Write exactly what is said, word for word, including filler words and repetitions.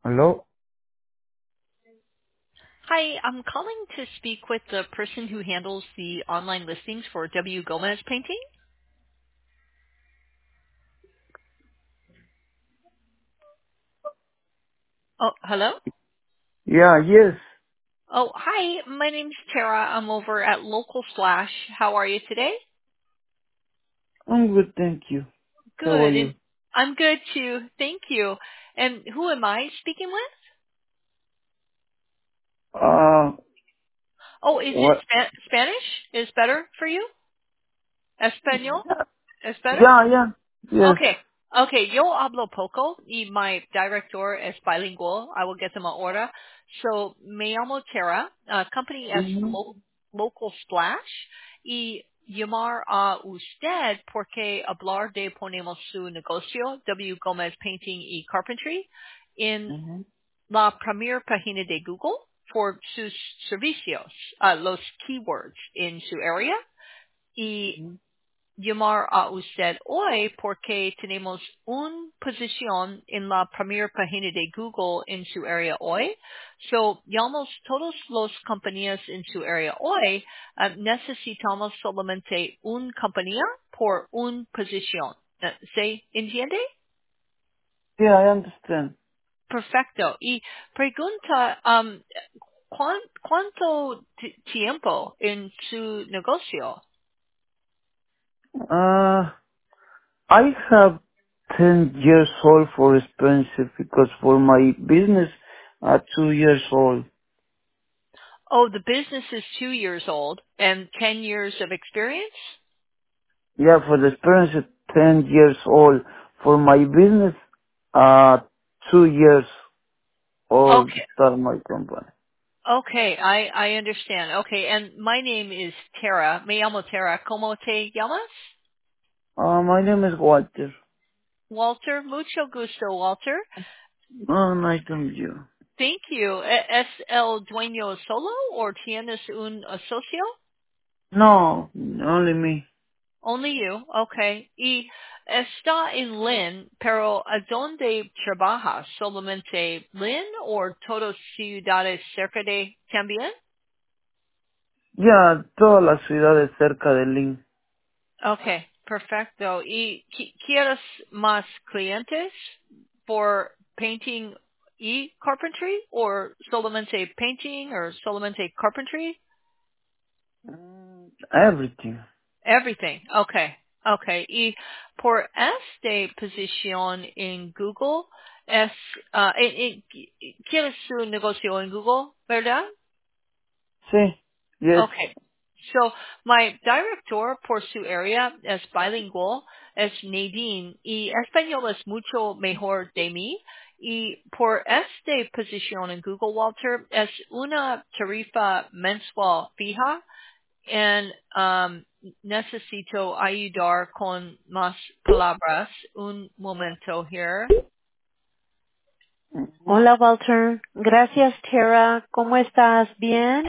Hello? Hi, I'm calling to speak with the person who handles the online listings for W. Gomez Painting. Oh, hello? Yeah, yes. Oh, hi. My name's Tara. I'm over at Local Slash. How are you today? I'm good, thank you. How are Good. And you? I'm good too. Thank you. And who am I speaking with? Uh, Oh, is it what? Spa- Spanish? Is better for you? Espanol? Is better? Yeah, yeah. Yes. Okay. Okay, yo hablo poco y my director es bilingual. I will get them a order. So, me llamo Tara. Uh, company es Mm-hmm. lo- Local Splash. Y llamar a usted porque hablar de ponemos su negocio, W. Gomez Painting y Carpentry, en Mm-hmm. la primera página de Google por sus servicios, uh, los keywords en su área. Y llamar a usted hoy porque tenemos una posición en la primera página de Google en su área hoy. So, llamamos todas las compañías en su área hoy. Uh, necesitamos solamente una compañía por una posición. Uh, ¿Se entiende? Yeah, I understand. Perfecto. Y pregunta, um, ¿cuán- ¿cuánto ti- tiempo en su negocio? Uh, I have ten years old for expensive because for my business, uh, two years old. Oh, the business is two years old and ten years of experience? Yeah, for the expensive, ten years old. For my business, uh, two years old Okay. start my company. Okay, I, I understand. Okay, and my name is Tara. Me llamo Tara. ¿Cómo te llamas? Uh, my name is Walter. Walter. Mucho gusto, Walter. Oh, nice to meet you. Thank you. E- ¿Es el dueño solo o tienes un socio? No, only me. Only you. Okay. Y está en Lynn, pero ¿a dónde trabajas? ¿Solamente Lynn o todas ciudades cerca de también? Ya, todas las ciudades cerca de Lynn. Okay, perfecto. ¿Y qui- quieres más clientes por painting y carpentry or solamente painting or solamente carpentry? Mm, everything. Everything. Okay. Okay. Y por esta posición en Google es, uh, en- en- ¿quieres su negocio en Google, verdad? Sí, yes. Okay. So, my director por su área es bilingual, es Nadine, y español es mucho mejor de mí. Y por esta posición en Google, Walter, es una tarifa mensual fija, y um, necesito ayudar con más palabras. Un momento here. Mhm. Hola Walter, gracias Tara, ¿cómo estás? ¿Bien?